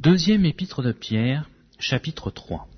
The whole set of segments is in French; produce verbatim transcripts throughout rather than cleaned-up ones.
Deuxième épître de Pierre, chapitre trois.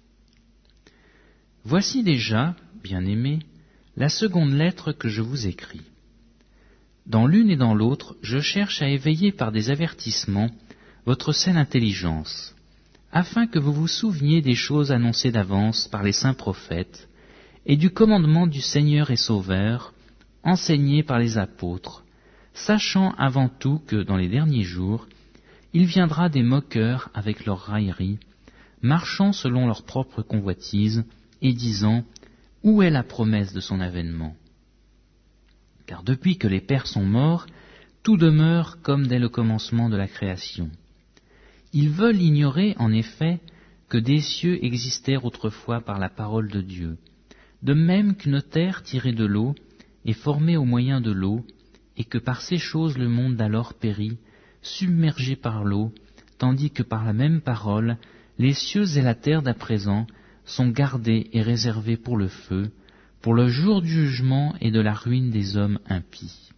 Voici déjà, bien-aimés, la seconde lettre que je vous écris. Dans l'une et dans l'autre, je cherche à éveiller par des avertissements votre saine intelligence, afin que vous vous souveniez des choses annoncées d'avance par les saints prophètes, et du commandement du Seigneur et Sauveur, enseigné par les apôtres, sachant avant tout que, dans les derniers jours, il viendra des moqueurs avec leurs railleries, marchant selon leur propre convoitise, et disant « Où est la promesse de son avènement ?» Car depuis que les pères sont morts, tout demeure comme dès le commencement de la création. Ils veulent ignorer, en effet, que des cieux existèrent autrefois par la parole de Dieu, de même qu'une terre tirée de l'eau est formée au moyen de l'eau, et que par ces choses le monde d'alors périt, submergé par l'eau, tandis que par la même parole, les cieux et la terre d'à présent sont gardés et réservés pour le feu, pour le jour du jugement et de la ruine des hommes impies.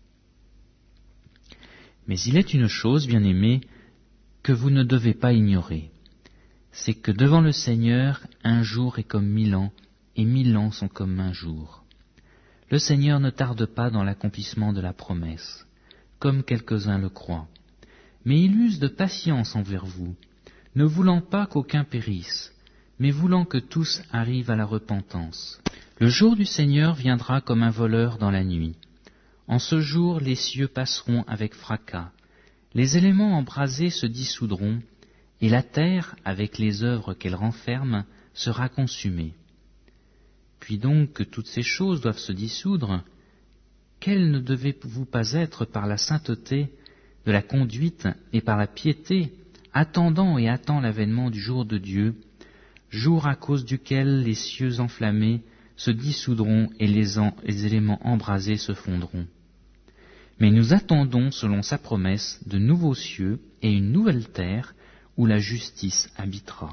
Mais il est une chose, bien-aimés, que vous ne devez pas ignorer, c'est que devant le Seigneur, un jour est comme mille ans, et mille ans sont comme un jour. Le Seigneur ne tarde pas dans l'accomplissement de la promesse, comme quelques-uns le croient, mais il use de patience envers vous, ne voulant pas qu'aucun périsse, mais voulant que tous arrivent à la repentance. Le jour du Seigneur viendra comme un voleur dans la nuit. En ce jour, les cieux passeront avec fracas, les éléments embrasés se dissoudront, et la terre, avec les œuvres qu'elle renferme, sera consumée. Puis donc que toutes ces choses doivent se dissoudre, quelles ne devez-vous pas être par la sainteté de la conduite et par la piété, attendant et attend l'avènement du jour de Dieu, jour à cause duquel les cieux enflammés se dissoudront et les, en, les éléments embrasés se fondront. Mais nous attendons, selon sa promesse, de nouveaux cieux et une nouvelle terre où la justice habitera.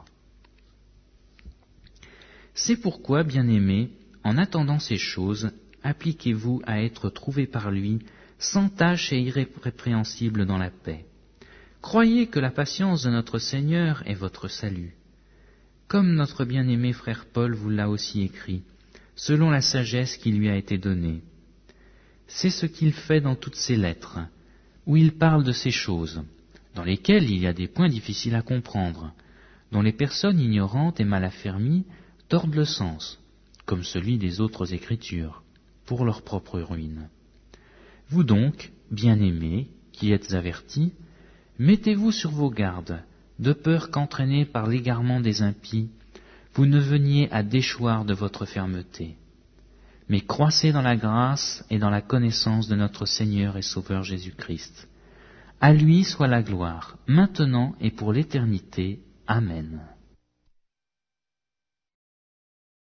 C'est pourquoi, bien-aimés, en attendant ces choses, appliquez-vous à être trouvés par lui, sans tache et irrépréhensibles dans la paix. Croyez que la patience de notre Seigneur est votre salut. Comme notre bien-aimé frère Paul vous l'a aussi écrit, selon la sagesse qui lui a été donnée. C'est ce qu'il fait dans toutes ses lettres, où il parle de ces choses, dans lesquelles il y a des points difficiles à comprendre, dont les personnes ignorantes et mal affermies tordent le sens, comme celui des autres Écritures, pour leur propre ruine. Vous donc, bien-aimés, qui êtes avertis, mettez-vous sur vos gardes, de peur qu'entraînés par l'égarement des impies, vous ne veniez à déchoir de votre fermeté. Mais croissez dans la grâce et dans la connaissance de notre Seigneur et Sauveur Jésus-Christ. À lui soit la gloire, maintenant et pour l'éternité. Amen.